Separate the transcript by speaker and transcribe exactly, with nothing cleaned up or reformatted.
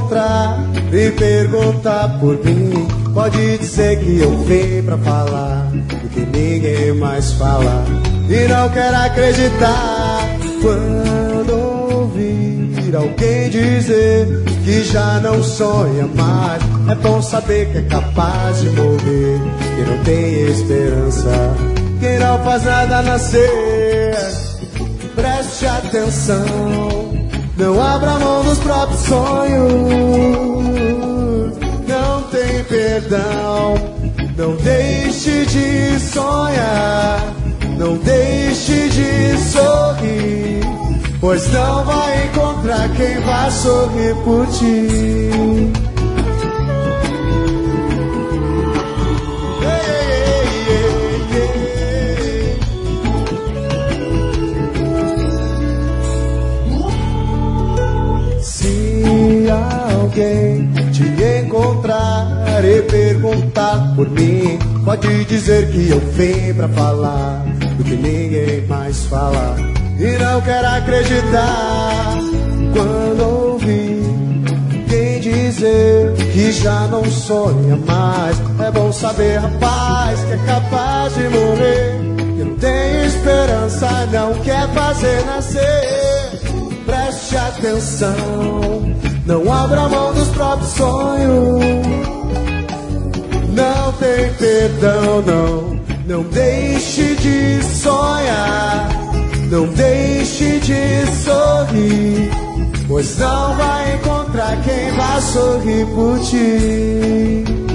Speaker 1: encontrar e perguntar por mim, pode dizer que eu vim pra falar do que ninguém mais fala e não quer acreditar. Quando ouvir alguém dizer que já não sonha mais, é bom saber que é capaz de morrer, que não tem esperança, que não faz nada nascer. Preste atenção, não abra mão dos próprios sonhos, não tem perdão, não deixe de sonhar, não deixe de sorrir, pois não vai encontrar quem vai sorrir por ti. Se alguém te encontrar e perguntar por mim, pode dizer que eu vim pra falar do que ninguém mais fala e não quer acreditar. Quando ouvir quem dizer que já não sonha mais, é bom saber, rapaz, que é capaz de morrer, que não tem esperança, não quer fazer nascer. Preste atenção, não abra mão dos próprios sonhos, não tem perdão, não, não deixe de sonhar, não deixe de sorrir, pois não vai encontrar quem vai sorrir por ti.